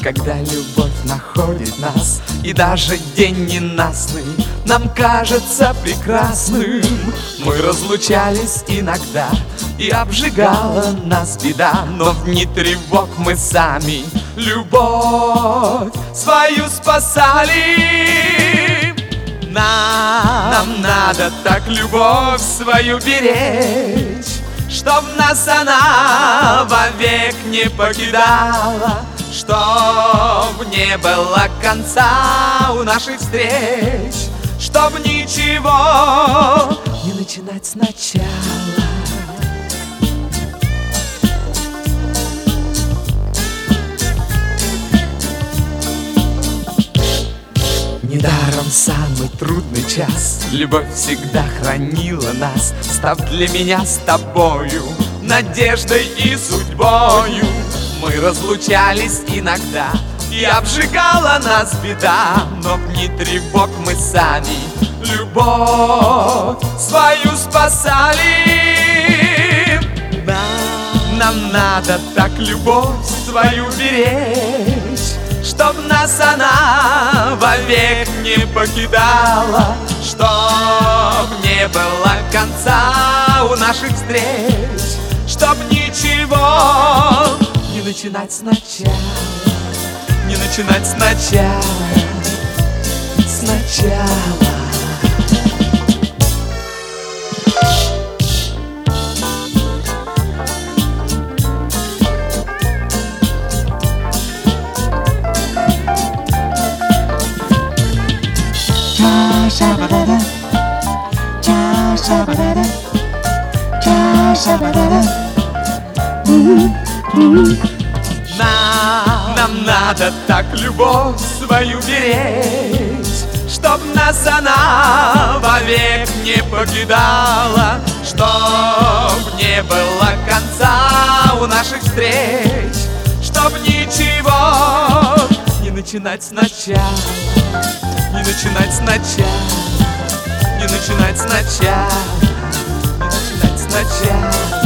когда любовь находит нас, и даже день ненастный нам кажется прекрасным. Мы разлучались иногда, и обжигала нас беда, но в дни тревог мы сами любовь свою спасали. Нам надо так любовь свою беречь, чтоб нас она вовек не покидала, чтоб не было конца у наших встреч, чтоб ничего не начинать сначала. Недаром самый трудный час любовь всегда хранила нас, став для меня с тобою надеждой и судьбою. Мы разлучались иногда, и обжигала нас беда, но в дни тревог мы сами любовь свою спасали. Нам надо так любовь свою беречь, чтоб нас она вовек не покидала, чтоб не было конца у наших встреч, чтоб ничего не начинать сначала, не начинать сначала, сначала. Нам надо так любовь свою беречь, чтоб нас она вовек не покидала, чтоб не было конца у наших встреч, чтоб ничего не начинать сначала, не начинать сначала, не начинать сначала, не начинать сначала.